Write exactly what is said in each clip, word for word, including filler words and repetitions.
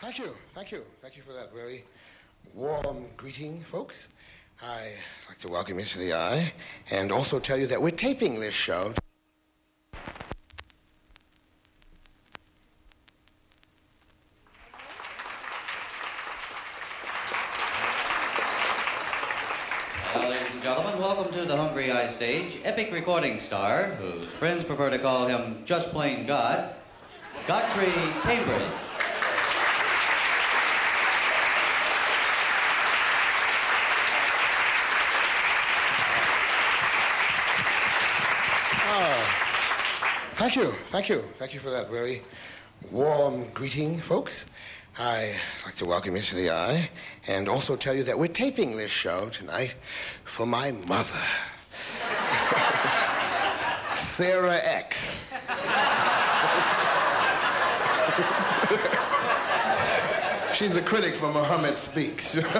Thank you, thank you. Thank you for that very warm greeting, folks. I'd like to welcome you to the Eye and also tell you that we're taping this show. Well, ladies and gentlemen, welcome to the Hungry Eye stage, epic recording star, whose friends prefer to call him just plain God, Godfrey Cambridge. Thank you, thank you. Thank you for that very warm greeting, folks. I'd like to welcome you to the Eye and also tell you that we're taping this show tonight for my mother, Sarah X. She's the critic for Muhammad Speaks. You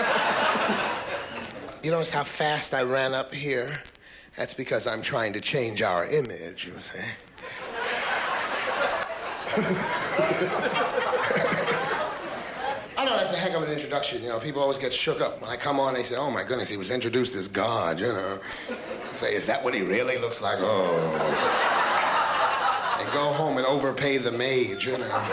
notice how fast I ran up here? That's because I'm trying to change our image, you see. I know that's a heck of an introduction. You know, people always get shook up when I come on. They say, "Oh my goodness, he was introduced as God." You know, I say, "Is that what he really looks like?" Oh, and go home and overpay the maid. You know.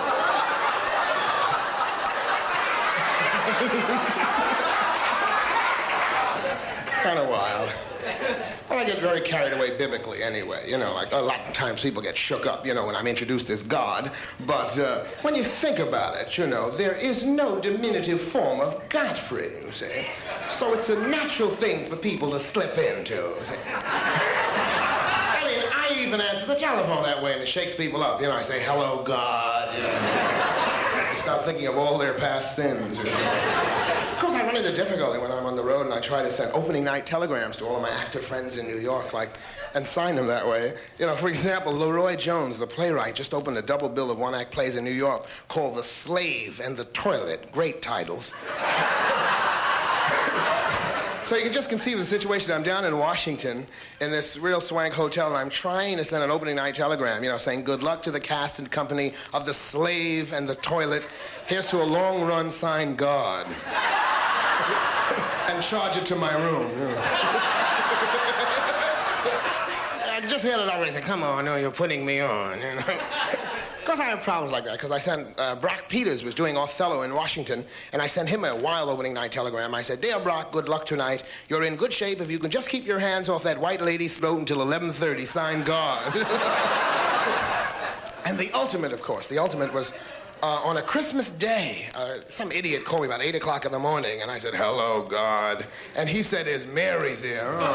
Kind of wild. Well, I get very carried away biblically anyway. You know, like a lot of times people get shook up, you know, when I'm introduced as God. But uh, when you think about it, you know, there is no diminutive form of Godfrey, you see. So it's a natural thing for people to slip into, you see. I mean, I even answer the telephone that way and it shakes people up. You know, I say, "Hello, God." You know, they start thinking of all their past sins, you know. Of course, I run into difficulty when I'm on the road and I try to send opening night telegrams to all of my actor friends in New York, like, and sign them that way. You know, for example, Leroy Jones, the playwright, just opened a double bill of one-act plays in New York called The Slave and the Toilet. Great titles. So you can just conceive the situation. I'm down in Washington in this real swank hotel, and I'm trying to send an opening night telegram, you know, saying, "Good luck to the cast and company of The Slave and the Toilet. Here's to a long-run signed God." And charge it to my room. You know. I just had it over and said, "Come on, no, you're putting me on." You know. Of course, I have problems like that because I sent uh, Brock Peters was doing Othello in Washington, and I sent him a wild opening night telegram. I said, "Dear Brock, good luck tonight. You're in good shape if you can just keep your hands off that white lady's throat until eleven thirty. Signed, God." And the ultimate, of course, the ultimate was. Uh, on a Christmas day, uh, some idiot called me about eight o'clock in the morning, and I said, "Hello, God." And he said, "Is Mary there?" Oh.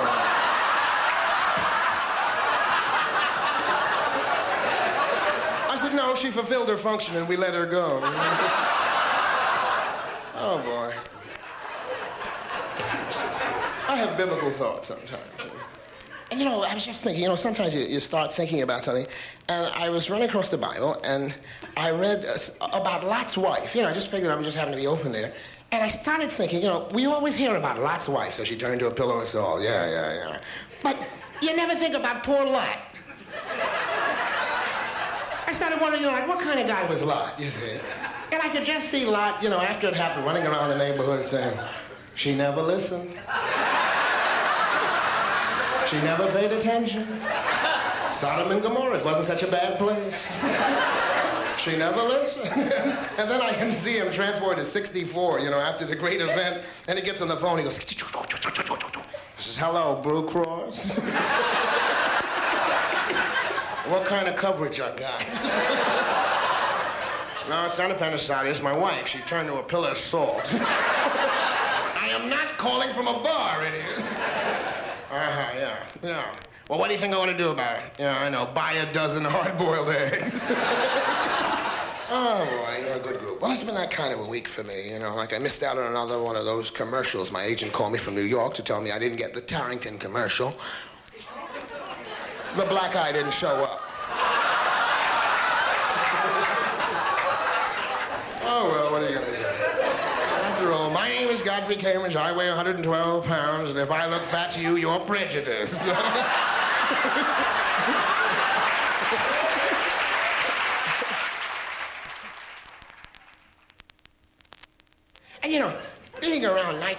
I said, "No, she fulfilled her function, and we let her go." Oh, boy. I have biblical thoughts sometimes. And, you know, I was just thinking, you know, sometimes you, you start thinking about something, and I was running across the Bible, and I read uh, about Lot's wife. You know, I just figured I was just happening to be open there. And I started thinking, you know, we always hear about Lot's wife, so she turned into a pillow of salt. Yeah, yeah, yeah. But you never think about poor Lot. I started wondering, you know, like, what kind of guy was Lot, you see? And I could just see Lot, you know, after it happened, running around the neighborhood saying, "She never listened. She never paid attention. Sodom and Gomorrah, it wasn't such a bad place. She never listened." And then I can see him transported to sixty-four, you know, after the great event, and he gets on the phone, he goes, "He says, 'Hello, Blue Cross.' What kind of coverage I got?" "No, it's not appendicitis, it's my wife. She turned to a pillar of salt." "I am not calling from a bar, idiot." Uh-huh, yeah, yeah. "Well, what do you think I want to do about it?" "Yeah, I know, buy a dozen hard-boiled eggs." Oh, boy, you're a good group. Well, it's been that kind of a week for me, you know, like I missed out on another one of those commercials. My agent called me from New York to tell me I didn't get the Tarrington commercial. The black eye didn't show up. Oh, well, what are you going to do? After all, my name is Godfrey Cambridge. I weigh one hundred twelve pounds, and if I look fat to you, you're prejudiced.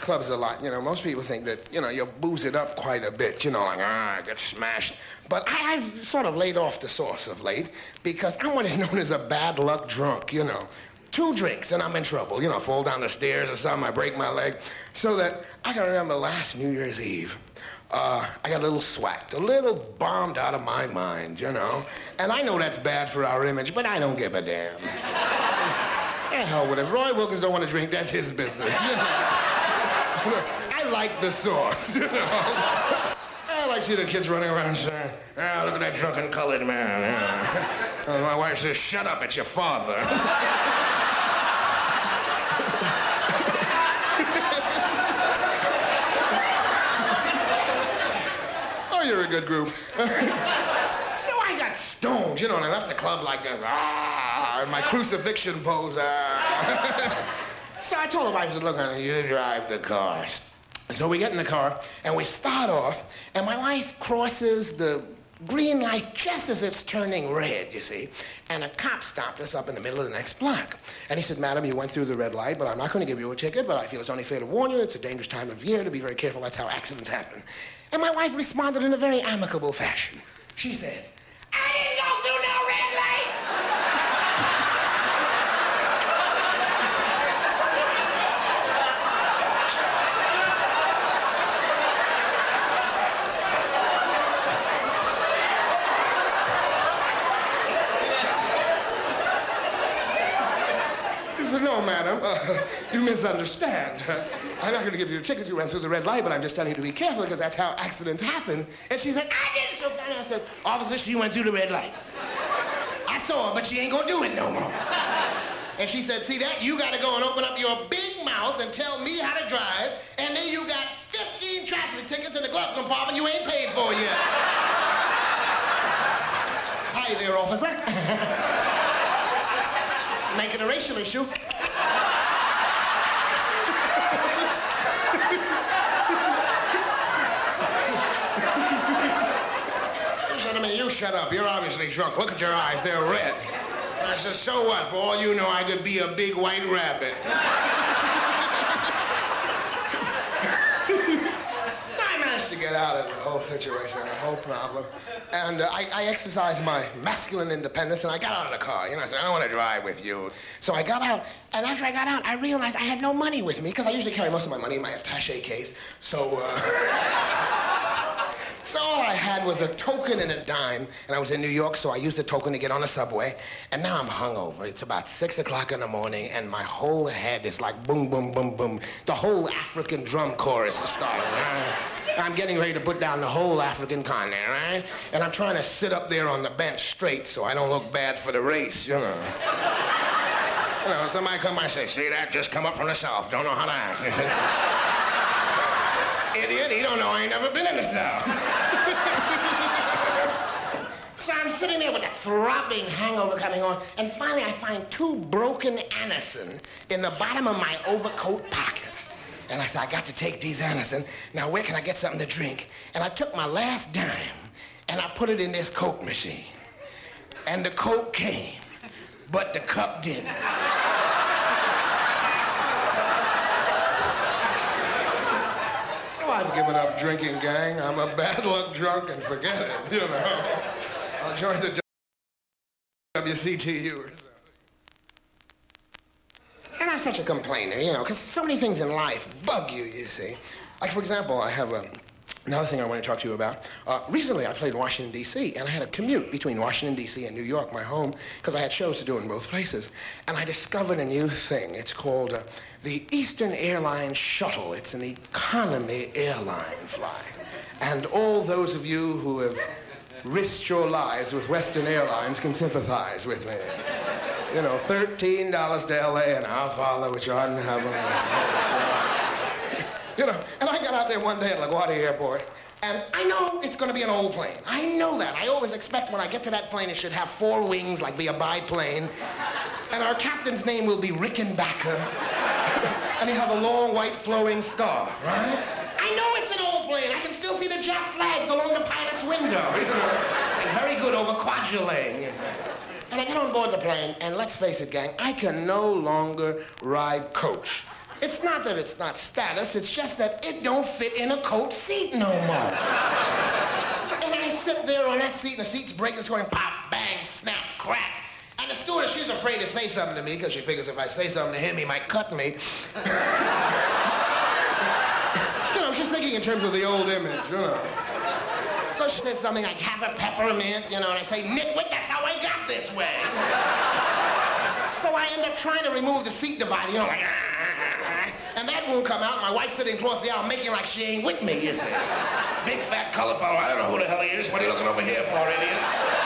clubs a lot. You know, most people think that, you know, you booze it up quite a bit. You know, like, ah, I get smashed. But I, I've sort of laid off the sauce of late because I'm what is known as a bad luck drunk, you know. Two drinks and I'm in trouble. You know, fall down the stairs or something, I break my leg. So that I can remember last New Year's Eve, uh, I got a little swacked, a little bombed out of my mind, you know. And I know that's bad for our image, but I don't give a damn. Yeah, hell with it. If Roy Wilkins don't want to drink, that's his business, you know. I like the sauce, you know. I like to see the kids running around saying, oh, look at that drunken colored man. Yeah. And my wife says, shut up, it's your father. Oh, you're a good group. So I got stoned, you know, and I left the club like that, ah, in my crucifixion pose. Ah. So I told the wife, I said, look, honey, you drive the car. So we get in the car, and we start off, and my wife crosses the green light just as it's turning red, you see, and a cop stopped us up in the middle of the next block. And he said, madam, you went through the red light, but I'm not going to give you a ticket, but I feel it's only fair to warn you, it's a dangerous time of year to be very careful, that's how accidents happen. And my wife responded in a very amicable fashion. She said, I didn't go through no red light! No, madam, uh, you misunderstand. Uh, I'm not going to give you a ticket. You ran through the red light, but I'm just telling you to be careful because that's how accidents happen. And she said, I did it so funny. I said, officer, she went through the red light. I saw her, but she ain't going to do it no more. And she said, see that? You got to go and open up your big mouth and tell me how to drive, and then you got fifteen traffic tickets in the glove compartment you ain't paid for yet. Hi there, officer. Make it a racial issue. You said to me, you shut up. You're obviously drunk. Look at your eyes. They're red. And I said, so what? For all you know, I could be a big white rabbit. So I managed to get out of the whole situation, the whole problem. And uh, I, I exercised my masculine independence, and I got out of the car. You know, I said, I don't want to drive with you. So I got out, and after I got out, I realized I had no money with me, because I usually carry most of my money in my attaché case. So, uh... so all I had was a token and a dime, and I was in New York, so I used the token to get on the subway, and now I'm hungover. It's about six o'clock in the morning, and my whole head is like boom, boom, boom, boom. The whole African drum chorus is starting, right? I'm getting ready to put down the whole African continent, right? And I'm trying to sit up there on the bench straight so I don't look bad for the race, you know. You know, somebody come by and say, see that? Just come up from the South. Don't know how to act. Idiot, he don't know I ain't never been in the South. So I'm sitting there with that throbbing hangover coming on, and finally I find two broken Anacin in the bottom of my overcoat pocket. And I said, I got to take these Anacin. Now, where can I get something to drink? And I took my last dime, and I put it in this Coke machine. And the Coke came, but the cup didn't. So I've given up drinking, gang. I'm a bad luck drunk, and forget it, you know. I'll join the W C T U or something. And I'm such a complainer, you know, because so many things in life bug you, you see. Like, for example, I have a, another thing I want to talk to you about. Uh, recently, I played Washington, D C, and I had a commute between Washington, D C and New York, my home, because I had shows to do in both places. And I discovered a new thing. It's called uh, the Eastern Airlines Shuttle. It's an economy airline flight. And all those of you who have risked your lives with Western Airlines can sympathize with me. You know, thirteen dollars to L A and Our Father which art in heaven. You know, and I got out there one day at LaGuardia Airport, and I know it's going to be an old plane. I know that. I always expect when I get to that plane, it should have four wings, like be a biplane, and our captain's name will be Rickenbacker, and he'll have a long white flowing scarf, right? I know it's an old plane. I can still see the Jap flags along the pilot's window. You know? It's like very good over Kwajalein. Lane. And I get on board the plane, and let's face it, gang, I can no longer ride coach. It's not that it's not status, it's just that it don't fit in a coach seat no more. And I sit there on that seat, and the seat's breaking, it's going pop, bang, snap, crack. And the stewardess, she's afraid to say something to me because she figures if I say something to him, he might cut me. You know, she's thinking in terms of the old image, you know. So she says something like, have a peppermint, you know, and I say, nitwit, that's how I got this way. So I end up trying to remove the seat divider, you know, like, and that won't come out. My wife's sitting across the aisle making like she ain't with me, you see. Big, fat, colorful, I don't know who the hell he is. What are you looking over here for, idiot?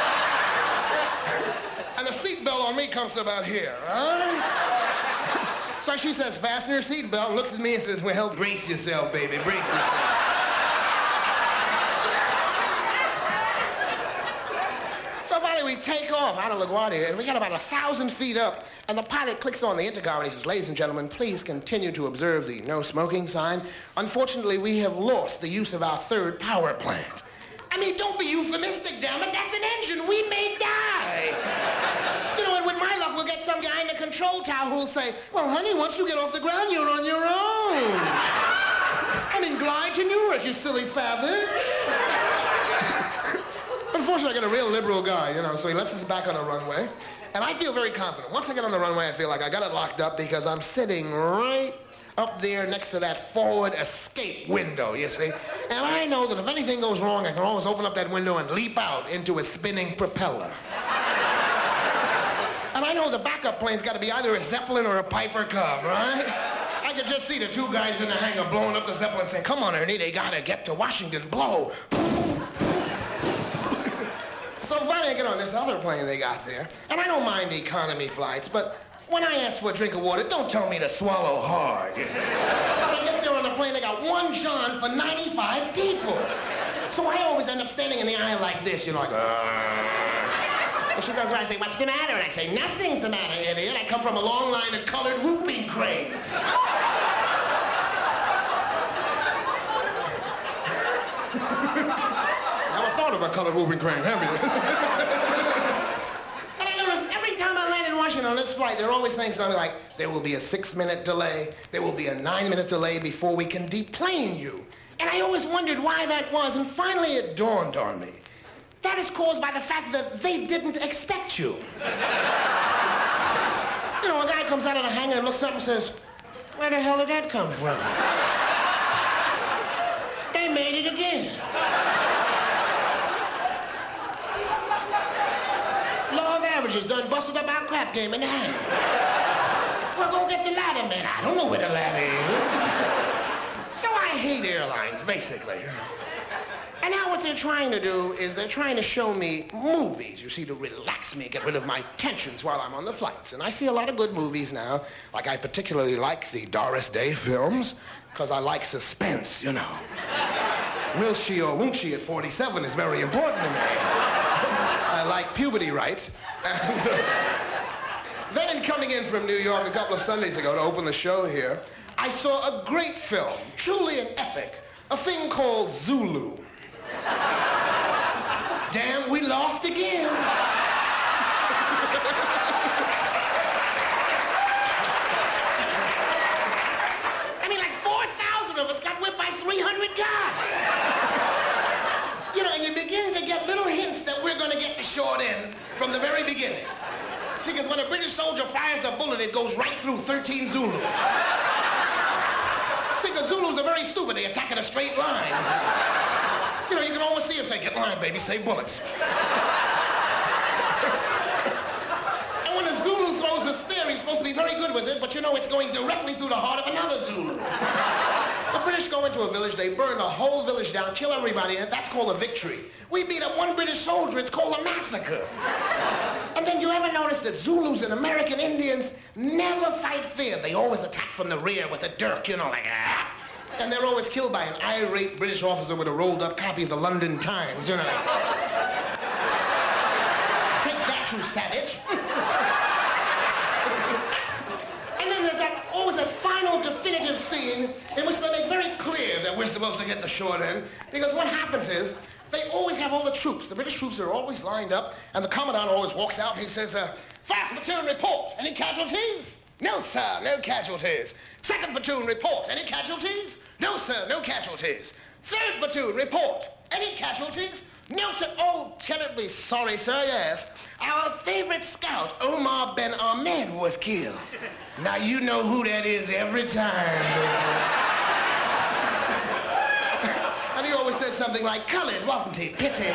And the seatbelt on me comes to about here, right? So she says, fasten your seatbelt, and looks at me and says, well, brace yourself, baby, brace yourself. So finally, we take off out of LaGuardia, and we got about a thousand feet up, and the pilot clicks on the intercom, and he says, ladies and gentlemen, please continue to observe the no smoking sign. Unfortunately, we have lost the use of our third power plant. I mean, don't be euphemistic, damn it. That's an engine. We may die. You know, and with my luck, we'll get some guy in the control tower who'll say, well, honey, once you get off the ground, you're on your own. I mean, glide to Newark, you silly savage. Unfortunately, I got a real liberal guy, you know, so he lets us back on the runway. And I feel very confident. Once I get on the runway, I feel like I got it locked up because I'm sitting right up there next to that forward escape window, you see. And I know that if anything goes wrong, I can always open up that window and leap out into a spinning propeller. And I know the backup plane's got to be either a Zeppelin or a Piper Cub, right? I could just see the two guys in the hangar blowing up the Zeppelin saying, come on, Ernie, they got to get to Washington, blow. So finally I get on this other plane they got there, and I don't mind economy flights, but when I ask for a drink of water, don't tell me to swallow hard, you see. When I get there on the plane, they got one John for ninety-five people. So I always end up standing in the aisle like this, you know, like, Arr. And she goes around and say, what's the matter? And I say, nothing's the matter, idiot. I come from a long line of colored whooping cranes. Never thought of a colored whooping crane, have you? And I notice every time I land in Washington on this flight, they're always saying something like, there will be a six-minute delay, there will be a nine-minute delay before we can deplane you. And I always wondered why that was, and finally it dawned on me. That is caused by the fact that they didn't expect you. You know, a guy comes out of the hangar and looks up and says, where the hell did that come from? They made it again. Law of averages done busted up our crap game in the hangar. Well, go get the ladder, man. I don't know where the ladder is. So I hate airlines, basically. And now what they're trying to do is they're trying to show me movies, you see, to relax me, get rid of my tensions while I'm on the flights. And I see a lot of good movies now. Like, I particularly like the Doris Day films, because I like suspense, you know. Will she or won't she at forty-seven is very important to me. I like puberty rights. And, uh, then in coming in from New York a couple of Sundays ago to open the show here, I saw a great film, truly an epic, a thing called Zulu. Damn, we lost again. I mean, like four thousand of us got whipped by three hundred guys. You know, and you begin to get little hints that we're going to get the short end from the very beginning. Because when a British soldier fires a bullet, it goes right through thirteen Zulus. See, the Zulus are very stupid. They attack in a straight line. You know, you can always see him say, get in line, baby, save bullets. And when a Zulu throws a spear, he's supposed to be very good with it, but you know it's going directly through the heart of another Zulu. The British go into a village, they burn the whole village down, kill everybody in it. That's called a victory. We beat up one British soldier, it's called a massacre. And then you ever notice that Zulus and American Indians never fight fair? They always attack from the rear with a dirk, you know, like, ah. And they're always killed by an irate British officer with a rolled-up copy of the London Times, you know. Take that, you savage. And then there's that, always that final definitive scene in which they make very clear that we're supposed to get the short end, because what happens is, they always have all the troops. The British troops are always lined up, and the commandant always walks out and he says, uh, fast material report. Any casualties? No, sir, no casualties. Second platoon, report. Any casualties? No, sir, no casualties. Third platoon, report. Any casualties? No, sir. Oh, terribly sorry, sir, yes. Our favorite scout, Omar Ben Ahmed, was killed. Now, you know who that is every time. And he always says something like, colored, wasn't he? Pity.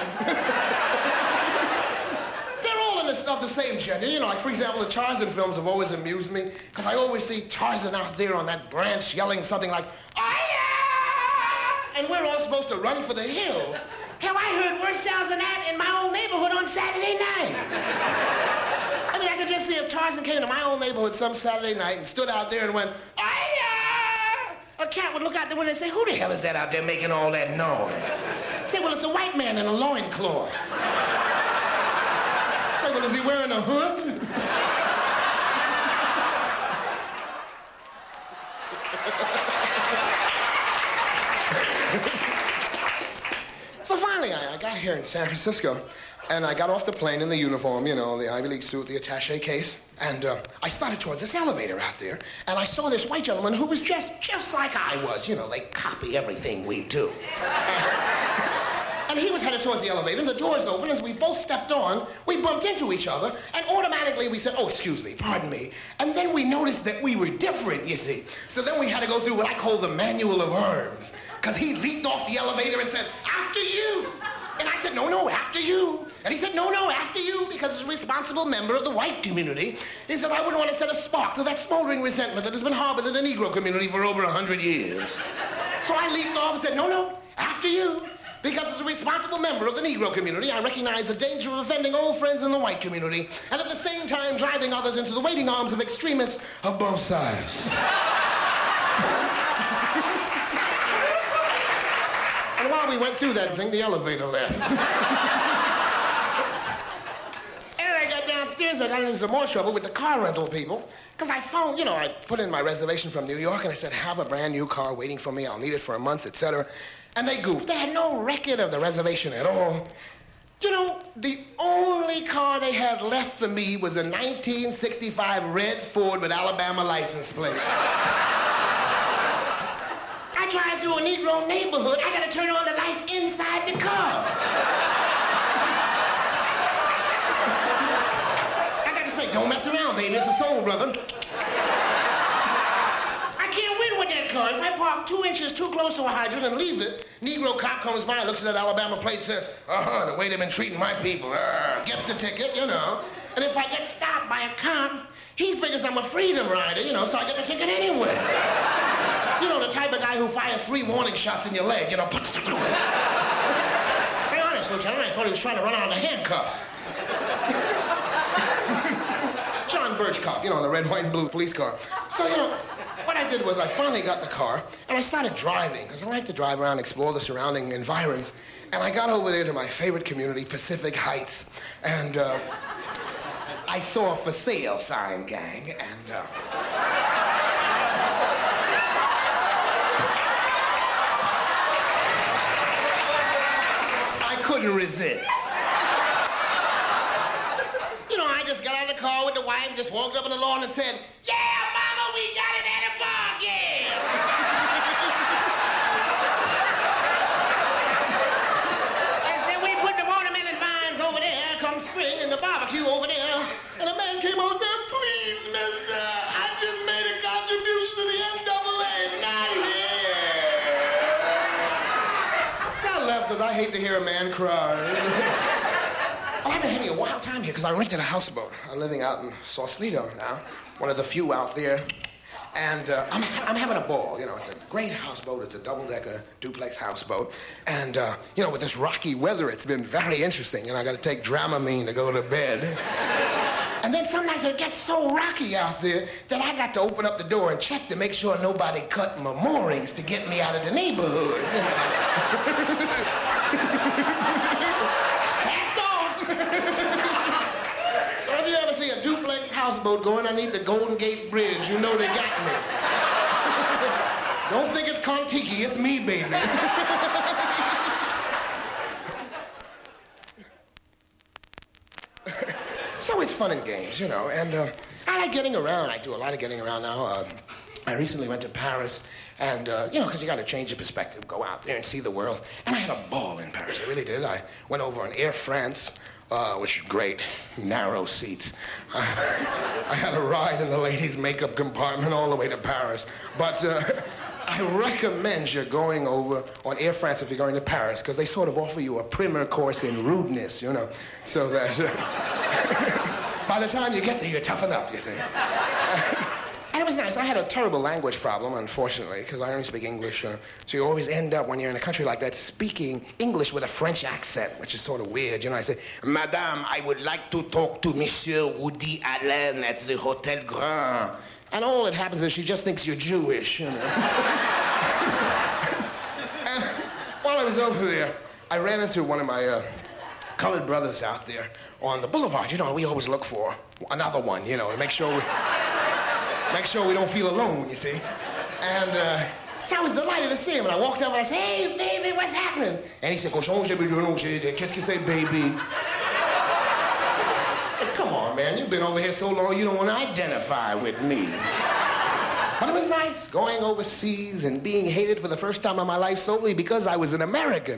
Of the same gender. You know, like, for example, the Tarzan films have always amused me, because I always see Tarzan out there on that branch yelling something like, "Aye!" And we're all supposed to run for the hills. Hell, I heard worse sounds than that in my old neighborhood on Saturday night. I mean, I could just see if Tarzan came to my old neighborhood some Saturday night and stood out there and went, "Aye!" A cat would look out the window and say, "Who the hell is that out there making all that noise?" Say, "Well, it's a white man in a loincloth." Say, "Well, is he wearing a hood?" So finally, I, I got here in San Francisco, and I got off the plane in the uniform, you know, the Ivy League suit, the attaché case, and uh, I started towards this elevator out there, and I saw this white gentleman who was dressed just like I was. You know, they copy everything we do. And he was headed towards the elevator, and the doors opened. As we both stepped on, we bumped into each other, and automatically we said, "Oh, excuse me, pardon me." And then we noticed that we were different, you see. So then we had to go through what I call the manual of arms, because he leaped off the elevator and said, "After you." And I said, "No, no, after you." And he said, "No, no, after you," because as a responsible member of the white community, he said, "I wouldn't want to set a spark to that smoldering resentment that has been harbored in the Negro community for over a hundred years. So I leaped off and said, "No, no, after you." Because as a responsible member of the Negro community, I recognize the danger of offending old friends in the white community, and at the same time driving others into the waiting arms of extremists of both sides. And while we went through that thing, the elevator left. And I got downstairs, I got into some more trouble with the car rental people, because I phoned, you know, I put in my reservation from New York, and I said, "Have a brand new car waiting for me, I'll need it for a month, et cetera" And they goofed. They had no record of the reservation at all. You know, the only car they had left for me was a nineteen sixty-five red Ford with Alabama license plate. I drive through a Negro neighborhood, I gotta turn on the lights inside the car. I got to say, don't mess around, baby, it's a soul, brother. Car. If I park two inches too close to a hydrant and leave it, Negro cop comes by, looks at that Alabama plate, says, "Uh-huh, the way they've been treating my people," uh, gets the ticket, you know. And if I get stopped by a cop, he figures I'm a freedom rider, you know, so I get the ticket anyway. You know, the type of guy who fires three warning shots in your leg, you know. Say honest, Lieutenant, I thought he was trying to run out of the handcuffs. John Birch cop, you know, the red, white, and blue police car. So, you know, what I did was I finally got in the car, and I started driving, because I like to drive around, explore the surrounding environs. And I got over there to my favorite community, Pacific Heights, and uh, I saw a for sale sign, gang, and uh, I couldn't resist. You know, I just got out of the car with the wife, just walked up on the lawn and said, "Yeah, Mama, we got it at a bargain." I said, "We put the watermelon vines over there, come spring, and the barbecue over there." And a man came over and said, "Please, mister, I just made a contribution to the N double A, not here." So I left because I hate to hear a man cry. Well, I've been having a wild time here because I rented a houseboat. I'm living out in Sausalito now, one of the few out there. And uh, I'm, I'm having a ball, you know. It's a great houseboat. It's a double-decker duplex houseboat. And, uh, you know, with this rocky weather, it's been very interesting. You know, I got to take Dramamine to go to bed. And then some nights it gets so rocky out there that I got to open up the door and check to make sure nobody cut my moorings to get me out of the neighborhood, you know. So if you ever see a duplex houseboat going underneath the Golden Gate Bridge, you know they got me. Don't think it's Kontiki, it's me, baby. So it's fun and games, you know, and uh, I I like getting around. I do a lot of getting around now. Uh, I recently went to Paris, and, uh, you know, because you got to change your perspective, go out there and see the world. And I had a ball in Paris, I really did. I went over on Air France, uh, which is great, narrow seats. I, I had a ride in the ladies' makeup compartment all the way to Paris. But uh, I recommend you going over on Air France if you're going to Paris, because they sort of offer you a primer course in rudeness, you know, so that uh, by the time you get there, you toughen up, you see. And it was nice. I had a terrible language problem, unfortunately, because I only speak English. Uh, so you always end up, when you're in a country like that, speaking English with a French accent, which is sort of weird. You know, I say, Madame, I would like to talk to Monsieur Woody Allen at the Hotel Grand. And all that happens is she just thinks you're Jewish, you know. And while I was over there, I ran into one of my uh, colored brothers out there on the boulevard. You know, we always look for another one, you know, to make sure we... Make sure we don't feel alone, you see. And uh, so I was delighted to see him. And I walked up and I said, hey, baby, what's happening? And he said, qu'est-ce que c'est, baby? Hey, come on, man. You've been over here so long, you don't want to identify with me. But it was nice going overseas and being hated for the first time in my life solely because I was an American.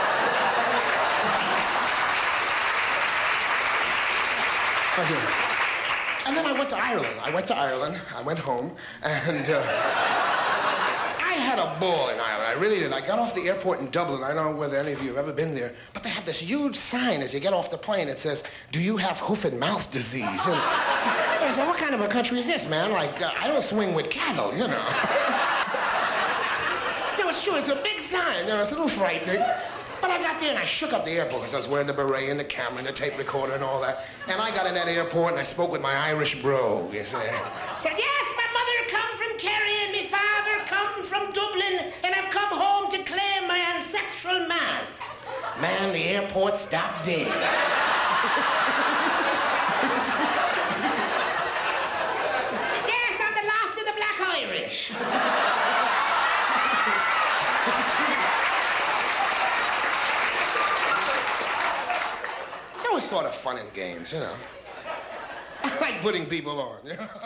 Okay. And then I went to Ireland. I went to Ireland. I went home, and uh, I had a ball in Ireland. I really did. I got off the airport in Dublin. I don't know whether any of you have ever been there, but they have this huge sign as you get off the plane that says, "Do you have hoof and mouth disease?" And I said, "What kind of a country is this, man? Like, uh, I don't swing with cattle, you know." No, it's true. It's a big sign. You know, it's a little frightening. But I got there and I shook up the airport because I was wearing the beret and the camera and the tape recorder and all that. And I got in that airport and I spoke with my Irish bro, you see. Said, yes, my mother come from Kerry and my father come from Dublin and I've come home to claim my ancestral lands. Man, the airport stopped dead. Yes, I'm the last of the black Irish. It was sort of fun and games, you know. I like putting people on, you know.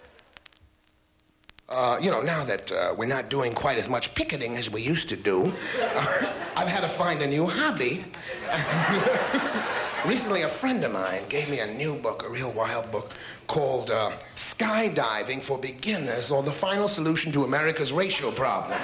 Uh, you know, now that uh, we're not doing quite as much picketing as we used to do, uh, I've had to find a new hobby. Recently, a friend of mine gave me a new book, a real wild book, called uh, Skydiving for Beginners, or the Final Solution to America's Racial Problem.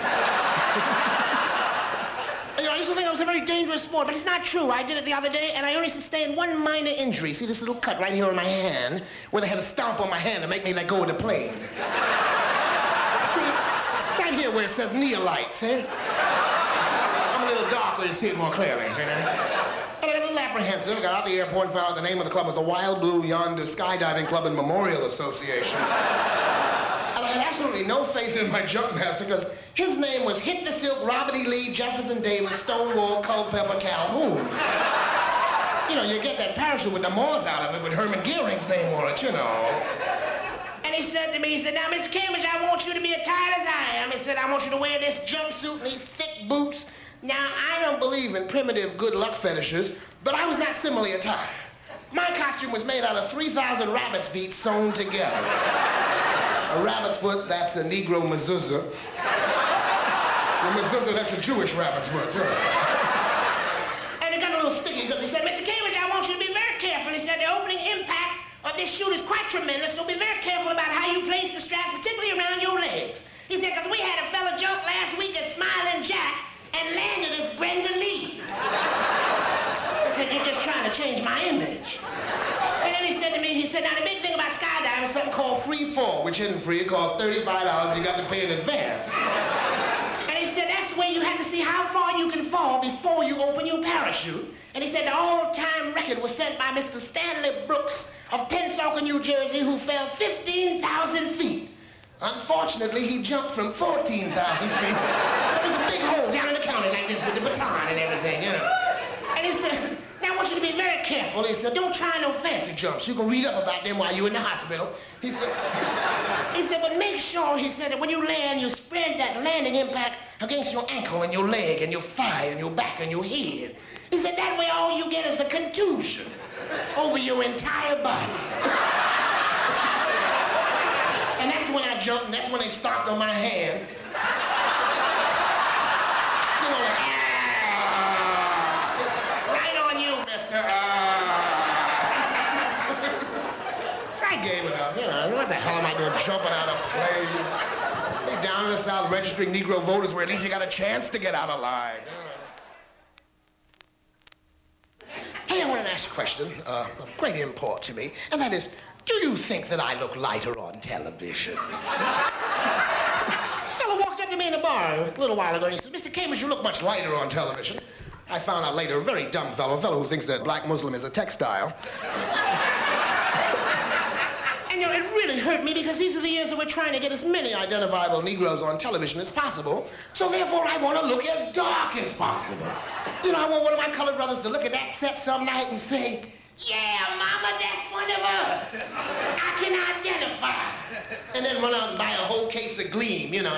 You know, I used to think it was a very dangerous sport, but it's not true. I did it the other day, and I only sustained one minor injury. See this little cut right here on my hand, where they had to stomp on my hand to make me let go of the plane. See, right here where it says Neolite, see? I'm a little darker, you see it more clearly, you know? And I got a little apprehensive. I got out the airport and found out the name of the club was the Wild Blue Yonder Skydiving Club and Memorial Association. I had absolutely no faith in my jump master because his name was Hit the Silk, Robert E. Lee, Jefferson Davis, Stonewall, Culpeper, Calhoun. You know, you get that parachute with the Moors out of it with Herman Gearing's name on it, you know. And he said to me, he said, now, Mister Cambridge, I want you to be as tight as I am. He said, I want you to wear this jumpsuit and these thick boots. Now, I don't believe in primitive good luck fetishes, but I was not similarly attired. My costume was made out of three thousand rabbit's feet sewn together. A rabbit's foot, that's a Negro mezuzah. A mezuzah, that's a Jewish rabbit's foot, yeah. And it got a little sticky because he said, Mister Cambridge, I want you to be very careful. He said, the opening impact of this shoot is quite tremendous, so be very careful about how you place the straps, particularly around your legs. He said, because we had a fella jump last week as Smiling Jack and landed as Brenda Lee. I said, you're just trying to change my image. And then he said to me, he said, now the big thing about skydiving is something called free fall, which isn't free. It costs thirty-five dollars and you got to pay in advance. And he said, that's where you have to see how far you can fall before you open your parachute. And he said the all-time record was set by Mister Stanley Brooks of Pensacola, New Jersey, who fell fifteen thousand feet. Unfortunately, he jumped from fourteen thousand feet. So there's a big hole down in the county like this with the baton and everything, you know. And he said, now I want you to be very careful. He said, don't try no fancy jumps. You can read up about them while you're in the hospital. He said, he said, but make sure, he said, that when you land, you spread that landing impact against your ankle and your leg and your thigh and your back and your head. He said, that way all you get is a contusion over your entire body. jumped, and that's when they stopped on my hand. You know, like, ah, right on you, mister. Ah. So I gave it up, you know. What the hell am I doing jumping out of planes? They down in the South registering Negro voters where at least you got a chance to get out alive. You know. Hey, I want to ask a question uh, of great import to me, and that is, do you think that I look lighter on television? A fellow walked up to me in a bar a little while ago and he said, Mister Cambridge, you look much lighter on television. I found out later, a very dumb fellow, a fellow who thinks that black Muslim is a textile. And you know, it really hurt me because these are the years that we're trying to get as many identifiable Negroes on television as possible. So therefore, I want to look as dark as possible. You know, I want one of my colored brothers to look at that set some night and say, yeah, mama, that's one of us. I can identify. And then run out and buy a whole case of Gleam, you know.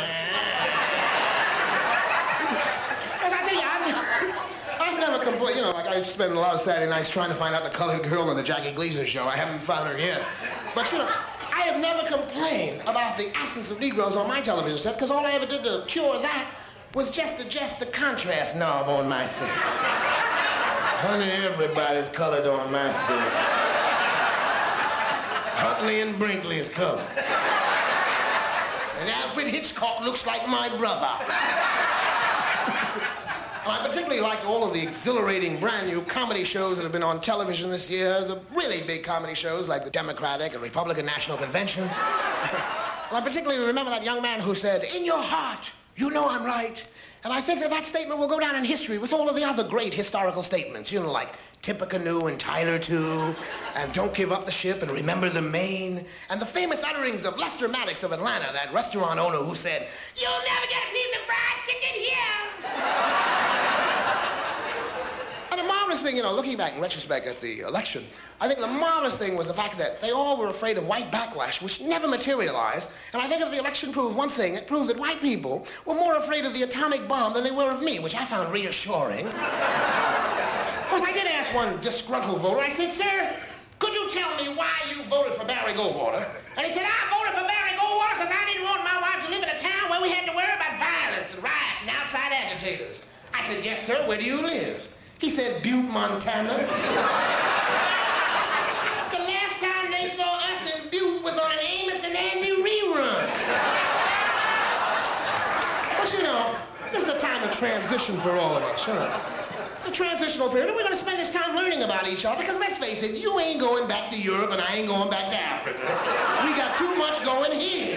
As I tell you, I've, I've never complained. You know, like I've spent a lot of Saturday nights trying to find out the colored girl on the Jackie Gleason show. I haven't found her yet. But, you know, I have never complained about the absence of Negroes on my television set because all I ever did to cure that was just adjust the contrast knob on my set. Honey, everybody's colored on my set. Huntley and Brinkley is colored. And Alfred Hitchcock looks like my brother. Well, I particularly liked all of the exhilarating brand new comedy shows that have been on television this year. The really big comedy shows like the Democratic and Republican National Conventions. Well, I particularly remember that young man who said, in your heart, you know I'm right. And I think that that statement will go down in history with all of the other great historical statements, you know, like Tippecanoe and Tyler too, and Don't Give Up the Ship and Remember the Maine, and the famous utterings of Lester Maddox of Atlanta, that restaurant owner who said, you'll never get a piece of fried chicken here. And the marvelous thing, you know, looking back in retrospect at the election, I think the marvelous thing was the fact that they all were afraid of white backlash, which never materialized. And I think if the election proved one thing, it proved that white people were more afraid of the atomic bomb than they were of me, which I found reassuring. Of course, I did ask one disgruntled voter, I said, sir, could you tell me why you voted for Barry Goldwater? And he said, I voted for Barry Goldwater because I didn't want my wife to live in a town where we had to worry about violence and riots and outside agitators. I said, yes, sir, where do you live? He said, Butte, Montana. The last time they saw us in Butte was on an Amos and Andy rerun. But you know, this is a time of transition for all of us, you know. It's a transitional period, and we're going to spend this time learning about each other, because let's face it, you ain't going back to Europe, and I ain't going back to Africa. We got too much going here.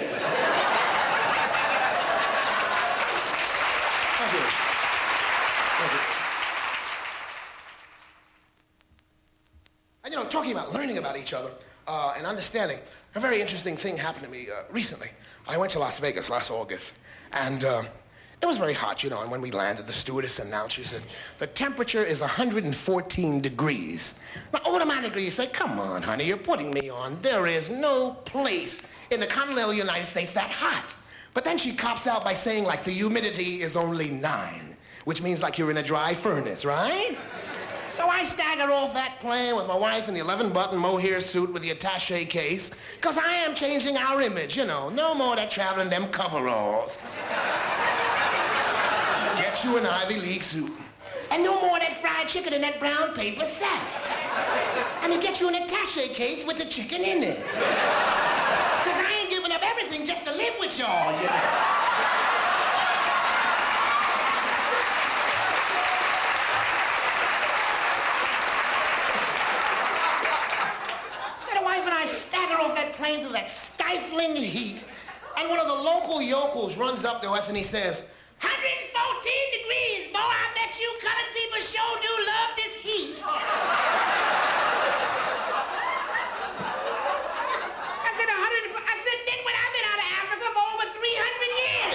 Thank you. Thank you. And, you know, talking about learning about each other uh, and understanding, a very interesting thing happened to me uh, recently. I went to Las Vegas last August, and uh, it was very hot, you know, and when we landed, the stewardess announced, she said, the temperature is one hundred fourteen degrees. Now, automatically you say, come on, honey, you're putting me on. There is no place in the continental United States that hot. But then she cops out by saying, like, the humidity is only nine, which means like you're in a dry furnace, right? So I stagger off that plane with my wife in the eleven-button mohair suit with the attaché case, because I am changing our image, you know. No more that traveling them coveralls. Get you an Ivy League suit. And no more that fried chicken in that brown paper sack. I mean, get you an attaché case with the chicken in it. Because I ain't giving up everything just to live with y'all, you know. And I stagger off that plane through that stifling heat, and one of the local yokels runs up to us and he says, one hundred fourteen degrees, boy, I bet you colored people sure do love this heat. I said, one hundred, I said, Dick, when I've been out of Africa for over three hundred years.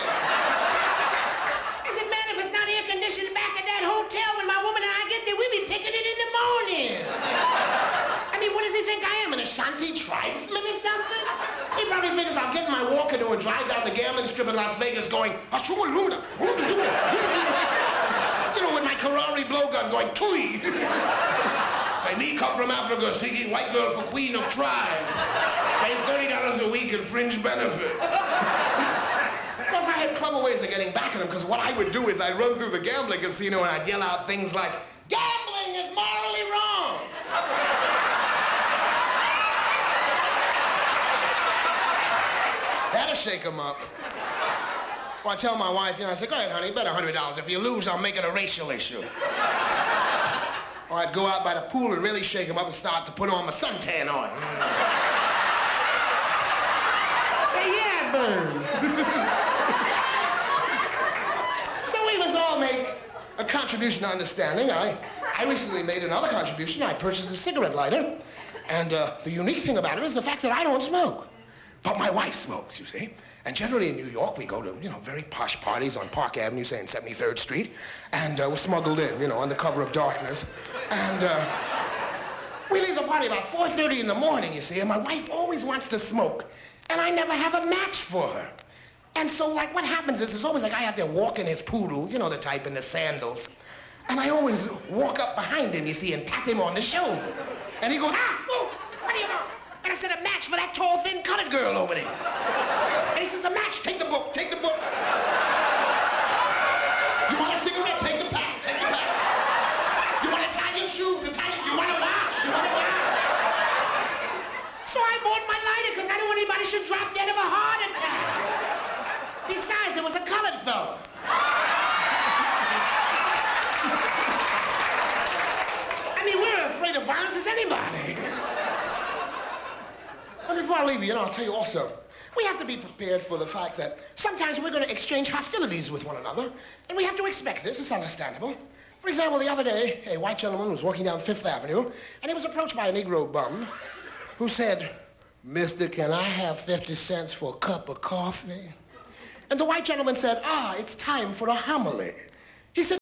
I said, man, if it's not air conditioned back at that hotel when my woman and I get there, we'll be picking it in the morning. I mean, what does he think I am, an Ashanti tribesman or something? He probably figures I'll get in my walk canoe and drive down the gambling strip in Las Vegas going, Ashua-luna, you know, with my Ferrari blowgun going, tui. Say, me come from Africa seeking white girl for queen of tribe. Pay thirty dollars a week in fringe benefits. Of course, I had clever ways of getting back at him, because what I would do is I'd run through the gambling casino and I'd yell out things like, gambling is morally wrong. That'll shake him up. Well, I tell my wife, you know, I say, go ahead, honey, bet one hundred dollars. If you lose, I'll make it a racial issue. Or I'd go out by the pool and really shake him up and start to put on my suntan on. Say, yeah, burn. So we must all make a contribution to understanding. I, I recently made another contribution. I purchased a cigarette lighter. And uh, the unique thing about it is the fact that I don't smoke. But my wife smokes, you see. And generally in New York, we go to, you know, very posh parties on Park Avenue, say in seventy-third Street. And uh, we're smuggled in, you know, under cover of darkness. And uh, we leave the party about four thirty in the morning, you see. And my wife always wants to smoke. And I never have a match for her. And so, like, what happens is, it's always like I out there walking his poodle, you know, the type in the sandals. And I always walk up behind him, you see, and tap him on the shoulder. And he goes, ah, oh, what do you want? And I said, a match for that tall, thin, colored girl over there. And he says, a match, take the book, take the book. You want a cigarette? Take the pack, take the pack. You want Italian shoes? Italian, you want a watch? You want a watch? So I bought my lighter because I don't want anybody should drop dead of a heart attack. Besides, it was a colored fella. I mean, we're afraid of violence as anybody. And before I leave you, you know, I'll tell you also, we have to be prepared for the fact that sometimes we're going to exchange hostilities with one another, and we have to expect this. It's understandable. For example, the other day, a white gentleman was walking down Fifth Avenue, and he was approached by a Negro bum who said, mister, can I have fifty cents for a cup of coffee? And the white gentleman said, ah, it's time for a homily. He said,